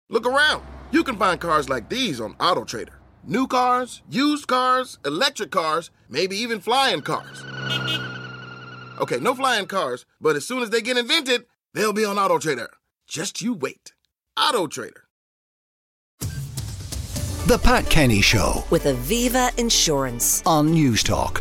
Look around. You can find cars like these on AutoTrader. New cars, used cars, electric cars, maybe even flying cars. Okay, no flying cars, but as soon as they get invented, they'll be on AutoTrader. Just you wait. AutoTrader. The Pat Kenny Show with Aviva Insurance on News Talk.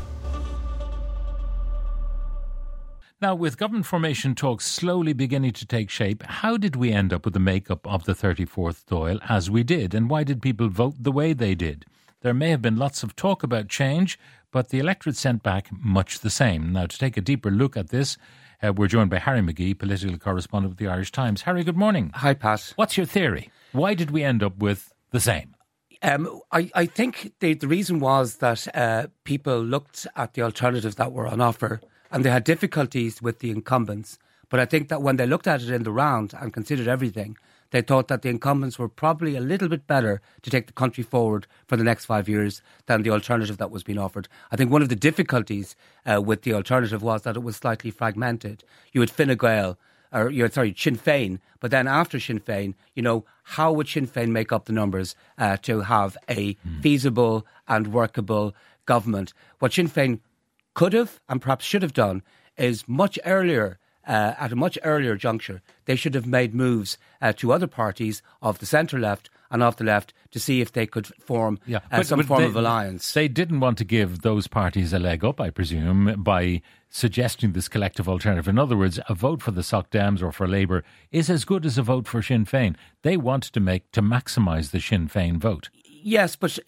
Now, with government formation talks slowly beginning to take shape, how did we end up with the makeup of the 34th Dáil as we did, and why did people vote the way they did? There may have been lots of talk about change, but the electorate sent back much the same. Now, to take a deeper look at this, we're joined by Harry McGee, political correspondent with the Irish Times. Harry, good morning. Hi, Pat. What's your theory? Why did we end up with the same? I think the reason was that people looked at the alternatives that were on offer and they had difficulties with the incumbents. But I think that when they looked at it in the round and considered everything, they thought that the incumbents were probably a little bit better to take the country forward for the next 5 years than the alternative that was being offered. I think one of the difficulties with the alternative was that it was slightly fragmented. You had Sinn Féin, but then after Sinn Féin, how would Sinn Féin make up the numbers to have a feasible and workable government? What Sinn Féin could have and perhaps should have done is much earlier, at a much earlier juncture, they should have made moves to other parties of the centre-left and of the left to see if they could form some form of alliance. They didn't want to give those parties a leg up, I presume, by suggesting this collective alternative. In other words, a vote for the Soc Dems or for Labour is as good as a vote for Sinn Féin. They wanted to maximise the Sinn Féin vote. Yes, but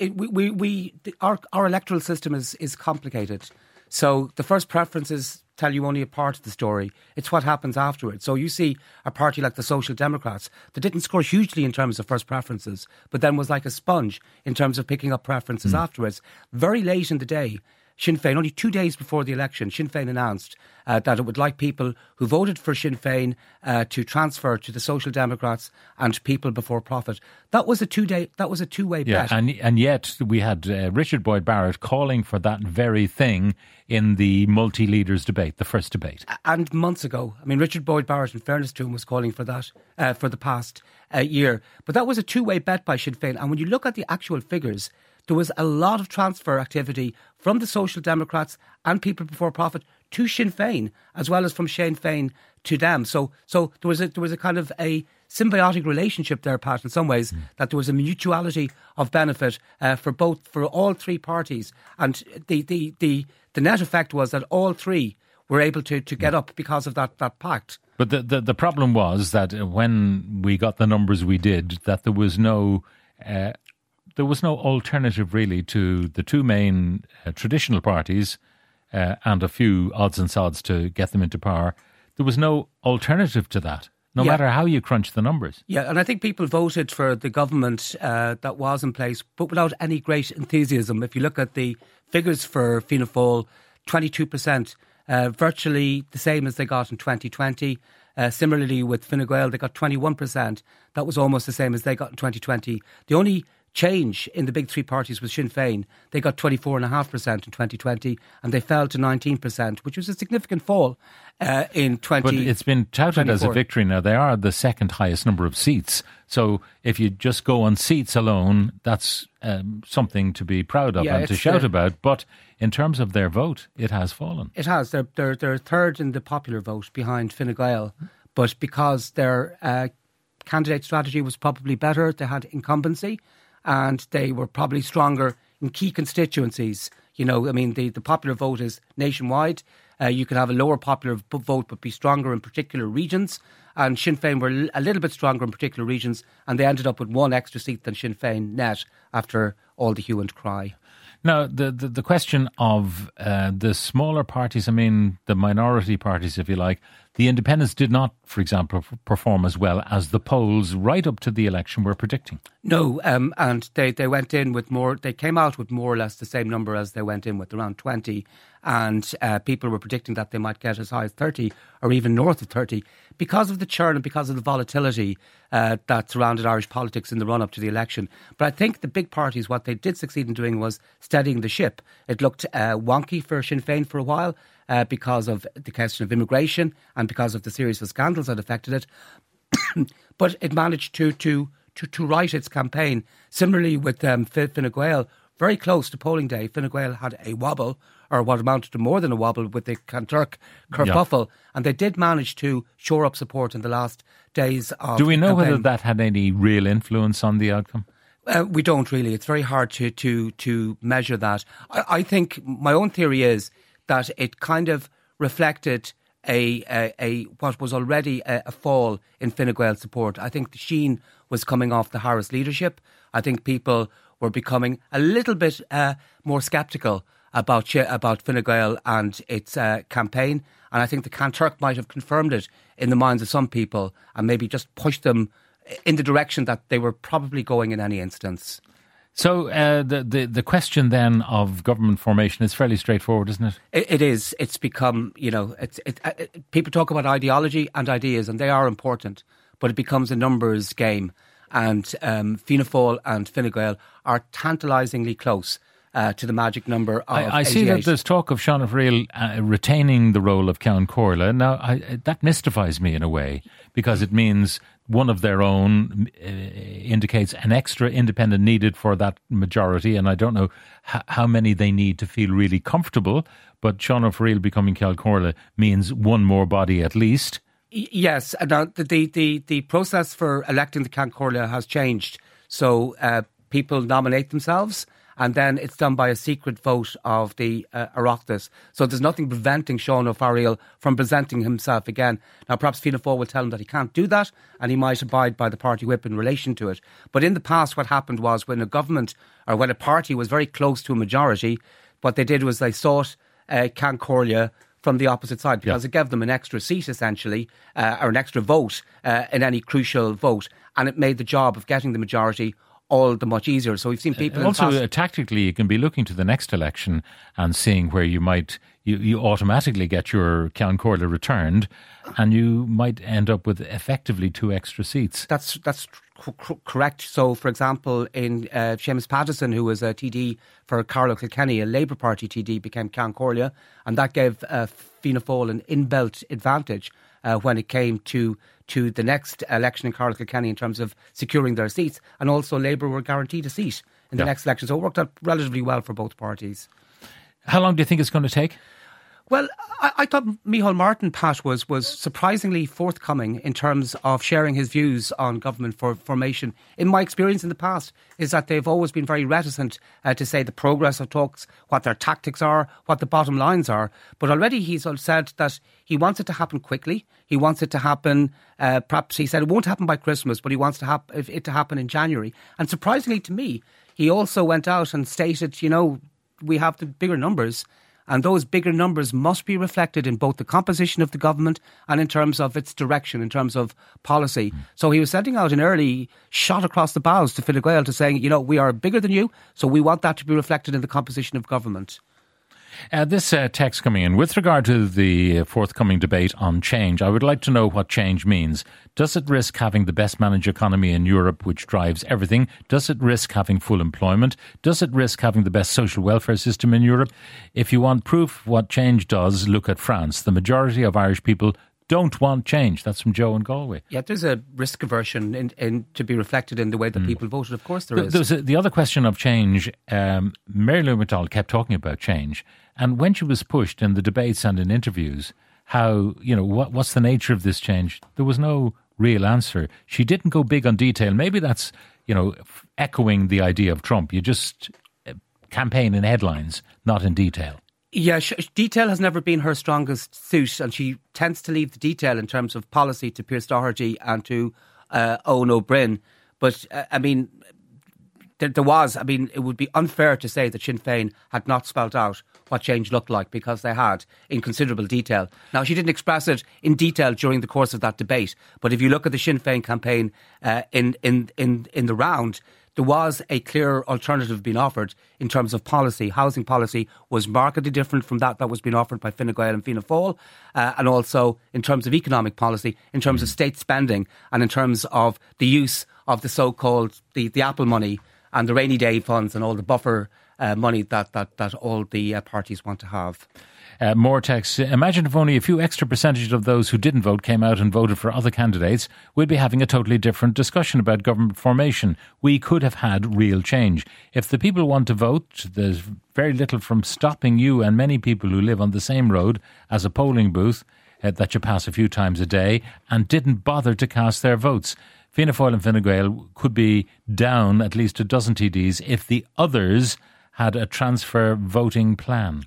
our electoral system is complicated. So the first preferences tell you only a part of the story. It's what happens afterwards. So you see a party like the Social Democrats that didn't score hugely in terms of first preferences, but then was like a sponge in terms of picking up preferences afterwards. Very late in the day, Sinn Féin, only 2 days before the election, Sinn Féin announced that it would like people who voted for Sinn Féin to transfer to the Social Democrats and People Before Profit. That was a two-way bet. And yet we had Richard Boyd Barrett calling for that very thing in the multi-leaders debate, the first debate. And months ago. I mean, Richard Boyd Barrett, in fairness to him, was calling for that for the past year. But that was a two-way bet by Sinn Féin. And when you look at the actual figures, there was a lot of transfer activity from the Social Democrats and People Before Profit to Sinn Féin, as well as from Sinn Féin to them. So there was a kind of a symbiotic relationship there, Pat, in some ways, that there was a mutuality of benefit for all three parties. And the net effect was that all three were able to get up because of that pact. But the problem was that when we got the numbers we did, that there was no alternative really to the two main traditional parties and a few odds and sods to get them into power. There was no alternative to that, no matter how you crunch the numbers. Yeah, and I think people voted for the government that was in place, but without any great enthusiasm. If you look at the figures for Fianna Fáil, 22%, virtually the same as they got in 2020. Similarly with Fine Gael, they got 21%. That was almost the same as they got in 2020. The only change in the big three parties was Sinn Féin. They got 24.5% in 2020 and they fell to 19%, which was a significant fall in 2020. But it's been touted as a victory now. They are the second highest number of seats. So if you just go on seats alone, that's something to be proud of and to shout about. But in terms of their vote, it has fallen. It has. They're third in the popular vote behind Fine Gael. But because their candidate strategy was probably better, they had incumbency, and they were probably stronger in key constituencies. The popular vote is nationwide. You could have a lower popular vote but be stronger in particular regions. And Sinn Féin were a little bit stronger in particular regions, and they ended up with one extra seat than Sinn Féin net after all the hue and cry. Now, the question of the smaller parties, the minority parties, if you like, the independents did not, for example, perform as well as the polls right up to the election were predicting. No, and they went in with more, they came out with more or less the same number as they went in with, around 20, and people were predicting that they might get as high as 30 or even north of 30 because of the churn and because of the volatility that surrounded Irish politics in the run-up to the election. But I think the big parties, what they did succeed in doing was steadying the ship. It looked wonky for Sinn Féin for a while because of the question of immigration and because of the series of scandals that affected it. But it managed to to write its campaign. Similarly with Fine Gael, very close to polling day, Fine Gael had a wobble, or what amounted to more than a wobble, with the Kanturk kerfuffle, and they did manage to shore up support in the last days of Do we know campaign. whether that had any real influence on the outcome? We don't really. It's very hard to measure that. I think my own theory is that it kind of reflected a what was already a fall in Fine Gael support. I think the sheen was coming off the Harris leadership. I think people were becoming a little bit more sceptical about Fine Gael and its campaign. And I think the Kanturk might have confirmed it in the minds of some people and maybe just pushed them in the direction that they were probably going in any instance. So the question then of government formation is fairly straightforward, isn't it? It is. It's become, people talk about ideology and ideas, and they are important, but it becomes a numbers game. And Fianna Fáil and Fine Gael are tantalisingly close to the magic number of I see that there's talk of Sean O'Reilly retaining the role of Count Corla. Now, that mystifies me in a way, because it means one of their own indicates an extra independent needed for that majority, and I don't know how many they need to feel really comfortable, but Sean O'Reilly becoming Count Corla means one more body at least. Yes, now the process for electing the Count Corla has changed. So people nominate themselves, and then it's done by a secret vote of the Oireachtas. So there's nothing preventing Sean O'Reilly from presenting himself again. Now, perhaps Fianna Fáil will tell him that he can't do that, and he might abide by the party whip in relation to it. But in the past, what happened was when a government or when a party was very close to a majority, what they did was they sought Count Corla from the opposite side, because it gave them an extra seat, essentially, or an extra vote in any crucial vote, and it made the job of getting the majority all the much easier. So we've seen people also tactically you can be looking to the next election and seeing where you might you automatically get your Count Corla returned, and you might end up with effectively 2 extra seats. That's correct. So, for example, in Seamus Patterson, who was a TD for Carlow Kilkenny, a Labour Party TD, became Count Corla, and that gave Fianna Fáil an inbuilt advantage when it came to the next election in Carlow Kilkenny in terms of securing their seats, and also Labour were guaranteed a seat in the next election. So it worked out relatively well for both parties. How long do you think it's going to take? Well, I thought Micheál Martin, Pat, was surprisingly forthcoming in terms of sharing his views on government formation. In my experience in the past is that they've always been very reticent to say the progress of talks, what their tactics are, what the bottom lines are. But already he's said that he wants it to happen quickly. He wants it to happen, perhaps he said it won't happen by Christmas, but he wants it to happen in January. And surprisingly to me, he also went out and stated, we have the bigger numbers, and those bigger numbers must be reflected in both the composition of the government and in terms of its direction, in terms of policy. So he was sending out an early shot across the bows to Fine Gael to saying, we are bigger than you, so we want that to be reflected in the composition of government. This text coming in, with regard to the forthcoming debate on change, I would like to know what change means. Does it risk having the best managed economy in Europe, which drives everything? Does it risk having full employment? Does it risk having the best social welfare system in Europe? If you want proof what change does, look at France. The majority of Irish people don't want change. That's from Joe in Galway. Yeah, there's a risk aversion in to be reflected in the way that people voted. Of course there is. The other question of change, Mary Lou McDonald kept talking about change. And when she was pushed in the debates and in interviews, how, what's the nature of this change? There was no real answer. She didn't go big on detail. Maybe that's, echoing the idea of Trump. You just campaign in headlines, not in detail. Yeah, detail has never been her strongest suit, and she tends to leave the detail in terms of policy to Pearse Doherty and to Owen O'Brien. But, it would be unfair to say that Sinn Féin had not spelt out what change looked like, because they had in considerable detail. Now, she didn't express it in detail during the course of that debate, but if you look at the Sinn Féin campaign in the round, there was a clear alternative being offered in terms of policy. Housing policy was markedly different from that was being offered by Fine Gael and Fianna Fáil, and also in terms of economic policy, in terms of state spending, and in terms of the use of the so-called the Apple money and the rainy day funds and all the buffer money that all the parties want to have. More texts. Imagine if only a few extra percentage of those who didn't vote came out and voted for other candidates. We'd be having a totally different discussion about government formation. We could have had real change. If the people want to vote, there's very little from stopping you and many people who live on the same road as a polling booth that you pass a few times a day and didn't bother to cast their votes. Fianna Fáil and Fine Gael could be down at least a dozen TDs if the others had a transfer voting plan.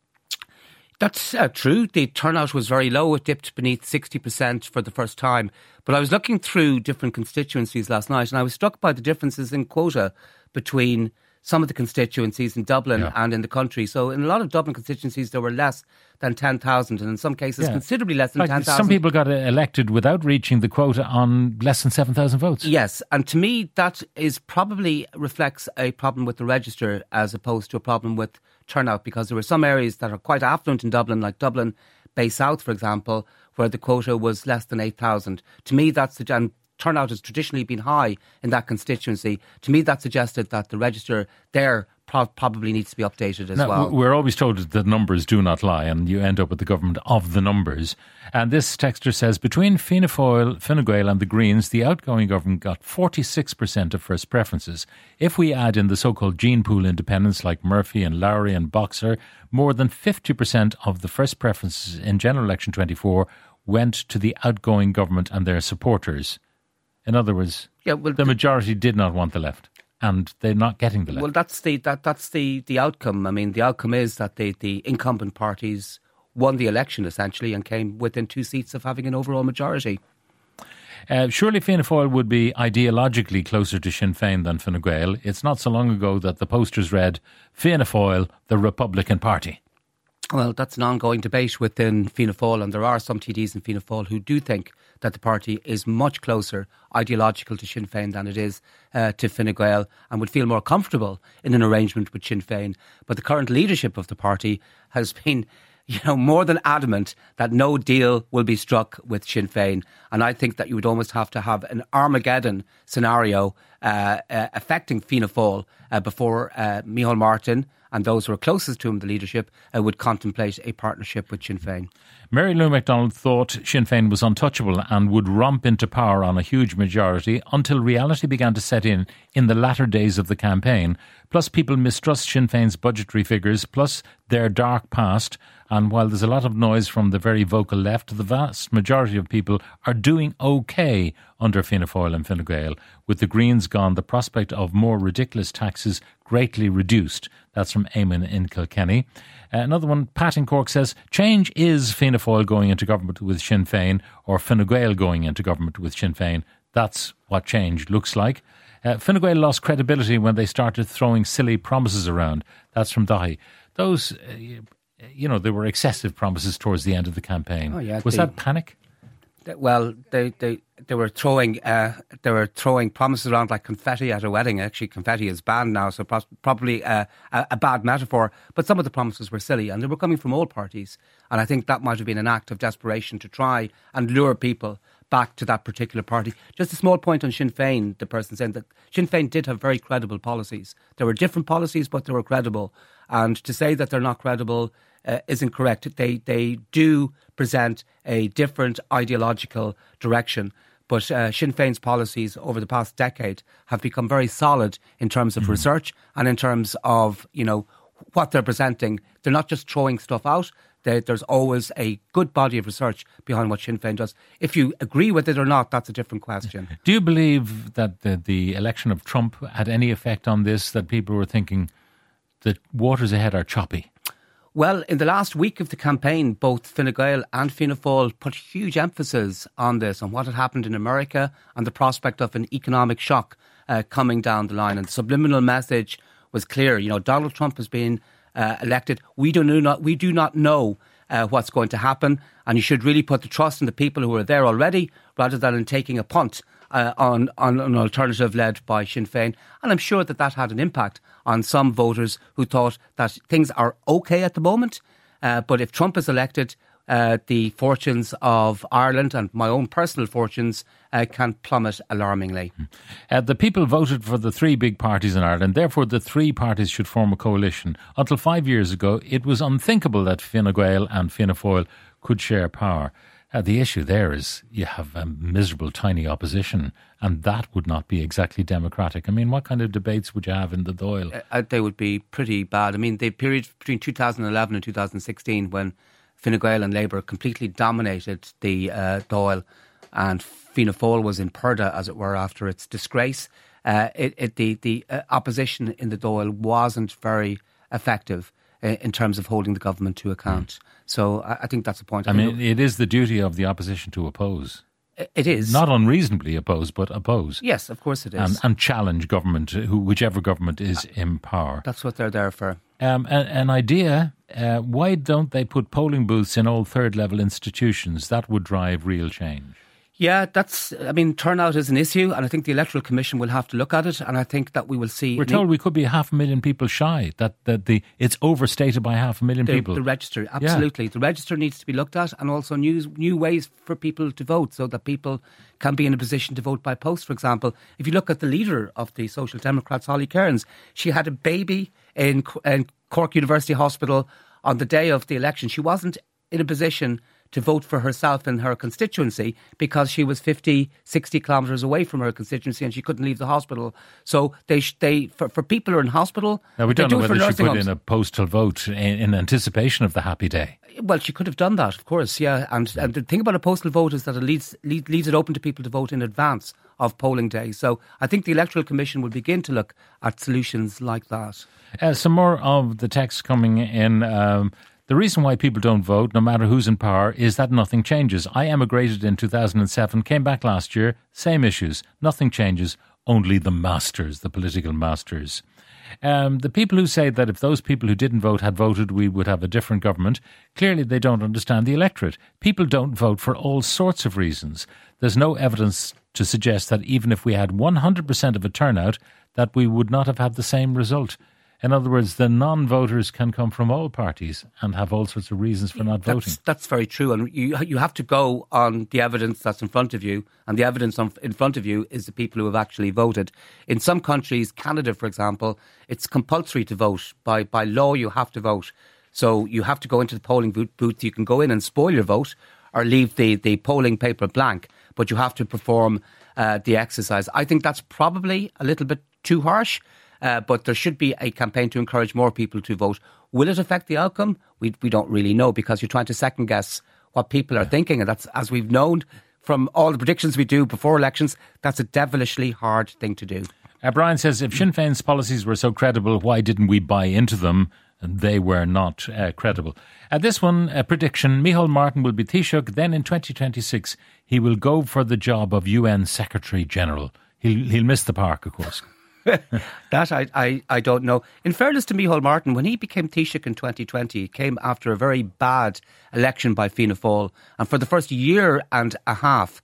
That's true. The turnout was very low. It dipped beneath 60% for the first time. But I was looking through different constituencies last night and I was struck by the differences in quota between some of the constituencies in Dublin and in the country. So in a lot of Dublin constituencies, there were less than 10,000 and in some cases considerably less than 10,000. Some people got elected without reaching the quota on less than 7,000 votes. Yes, and to me that is probably reflects a problem with the register as opposed to a problem with turnout, because there were some areas that are quite affluent in Dublin, like Dublin Bay South, for example, where the quota was less than 8,000. To me, and turnout has traditionally been high in that constituency. To me, that suggested that the register there probably needs to be updated as well. We're always told that numbers do not lie, and you end up with the government of the numbers. And this texter says, between Fianna Fáil, Fine Gael and the Greens, the outgoing government got 46% of first preferences. If we add in the so-called gene pool independents like Murphy and Lowry and Boxer, more than 50% of the first preferences in general election 24 went to the outgoing government and their supporters. In other words, the majority did not want the left. And they're not getting the left. Well, that's the outcome. I mean, the outcome is that the incumbent parties won the election essentially and came within 2 seats of having an overall majority. Surely Fianna Fáil would be ideologically closer to Sinn Féin than Fine Gael. It's not so long ago that the posters read, Fianna Fáil, the Republican Party. Well, that's an ongoing debate within Fianna Fáil, and there are some TDs in Fianna Fáil who do think that the party is much closer ideological to Sinn Féin than it is to Fine Gael, and would feel more comfortable in an arrangement with Sinn Féin. But the current leadership of the party has been more than adamant that no deal will be struck with Sinn Féin. And I think that you would almost have to have an Armageddon scenario affecting Fianna Fáil before Micheál Martin and those who are closest to him, the leadership, would contemplate a partnership with Sinn Féin. Mary Lou MacDonald thought Sinn Féin was untouchable and would romp into power on a huge majority until reality began to set in the latter days of the campaign. Plus, people mistrust Sinn Féin's budgetary figures, plus their dark past. And while there's a lot of noise from the very vocal left, the vast majority of people are doing okay under Fianna Fáil and Fine Gael. With the Greens gone, the prospect of more ridiculous taxes greatly reduced. That's from Eamon in Kilkenny. Another one, Pat in Cork, says, change is Fianna Fáil going into government with Sinn Féin or Fine Gael going into government with Sinn Féin. That's what change looks like. Fine Gael lost credibility when they started throwing silly promises around. That's from Dahi. Those, there were excessive promises towards the end of the campaign. Was that panic? Well, they were throwing promises around like confetti at a wedding. Actually, confetti is banned now, so probably a bad metaphor. But some of the promises were silly, and they were coming from all parties. And I think that might have been an act of desperation to try and lure people back to that particular party. Just a small point on Sinn Féin, the person saying that Sinn Féin did have very credible policies. There were different policies, but they were credible. And to say that they're not credible is incorrect. They do present a different ideological direction. But Sinn Féin's policies over the past decade have become very solid in terms of research and in terms of, what they're presenting. They're not just throwing stuff out. There's always a good body of research behind what Sinn Féin does. If you agree with it or not, that's a different question. Do you believe that the election of Trump had any effect on this, that people were thinking the waters ahead are choppy? Well, in the last week of the campaign, both Fine Gael and Fianna Fáil put huge emphasis on this, on what had happened in America and the prospect of an economic shock coming down the line. And the subliminal message was clear. Donald Trump has been elected. We do not know what's going to happen, and you should really put the trust in the people who are there already, rather than in taking a punt on an alternative led by Sinn Féin. And I'm sure that had an impact on some voters who thought that things are okay at the moment, but if Trump is elected, the fortunes of Ireland and my own personal fortunes can plummet alarmingly. The people voted for the three big parties in Ireland, therefore the three parties should form a coalition. Until 5 years ago, it was unthinkable that Fine Gael and Fianna Fáil could share power. The issue there is you have a miserable, tiny opposition, and that would not be exactly democratic. I mean, what kind of debates would you have in the Dáil? They would be pretty bad. I mean, the period between 2011 and 2016 when Fine Gael and Labour completely dominated the Dáil and Fianna Fáil was in purdah, as it were, after its disgrace. The opposition in the Dáil wasn't very effective in terms of holding the government to account. So I think that's a point. I mean, it is the duty of the opposition to oppose. It is. Not unreasonably oppose, but oppose. Yes, of course it is. And challenge government, whichever government is in power. That's what they're there for. An idea, why don't they put polling booths in all third-level institutions? That would drive real change. Yeah, turnout is an issue, and I think the Electoral Commission will have to look at it, and I think that we will see... We're told we could be 500,000 people shy, that it's overstated by 500,000 people. The register, absolutely. Yeah. The register needs to be looked at, and also new ways for people to vote, so that people can be in a position to vote by post, for example. If you look at the leader of the Social Democrats, Holly Cairns, she had a baby in Cork University Hospital on the day of the election. She wasn't in a position to vote for herself in her constituency because she was 50, 60 kilometres away from her constituency and she couldn't leave the hospital. So for people who are in hospital... Now, we don't know whether she put in a postal vote in anticipation of the happy day. Well, she could have done that, of course, yeah. And the thing about a postal vote is that it leaves it open to people to vote in advance of polling day. So I think the Electoral Commission will begin to look at solutions like that. Some more of the text coming in... The reason why people don't vote, no matter who's in power, is that nothing changes. I emigrated in 2007, came back last year, same issues. Nothing changes, only the masters, the political masters. The people who say that if those people who didn't vote had voted, we would have a different government, clearly they don't understand the electorate. People don't vote for all sorts of reasons. There's no evidence to suggest that even if we had 100% of a turnout, that we would not have had the same result. In other words, the non-voters can come from all parties and have all sorts of reasons for not voting. That's very true. And you have to go on the evidence that's in front of you. And the evidence in front of you is the people who have actually voted. In some countries, Canada, for example, it's compulsory to vote. By law, you have to vote. So you have to go into the polling booth. You can go in and spoil your vote or leave the polling paper blank. But you have to perform the exercise. I think that's probably a little bit too harsh. But there should be a campaign to encourage more people to vote. Will it affect the outcome? We don't really know because you're trying to second guess what people are thinking. And that's, as we've known from all the predictions we do before elections, that's a devilishly hard thing to do. Brian says, if Sinn Féin's policies were so credible, why didn't we buy into them? And they were not credible. This one, a prediction, Micheál Martin will be Taoiseach. Then in 2026, he will go for the job of UN Secretary General. He'll miss the park, of course. That I don't know. In fairness to Micheál Martin, when he became Taoiseach in 2020, it came after a very bad election by Fianna Fáil. And for the first year and a half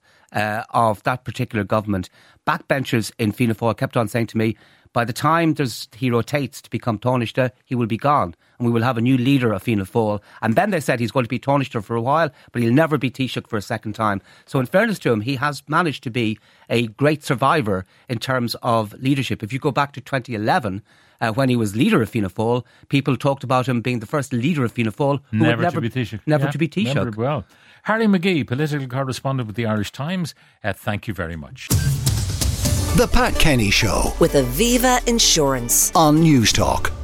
of that particular government, backbenchers in Fianna Fáil kept on saying to me, by the time he rotates to become Taoiseach, he will be gone. And we will have a new leader of Fianna Fáil. And then they said he's going to be Taoiseach for a while, but he'll never be Taoiseach for a second time. So in fairness to him, he has managed to be a great survivor in terms of leadership. If you go back to 2011, when he was leader of Fianna Fáil, people talked about him being the first leader of Fianna Fáil who never would to be Taoiseach. Never to be Taoiseach. Never, well. Harry McGee, political correspondent with the Irish Times, thank you very much. The Pat Kenny Show with Aviva Insurance on News Talk.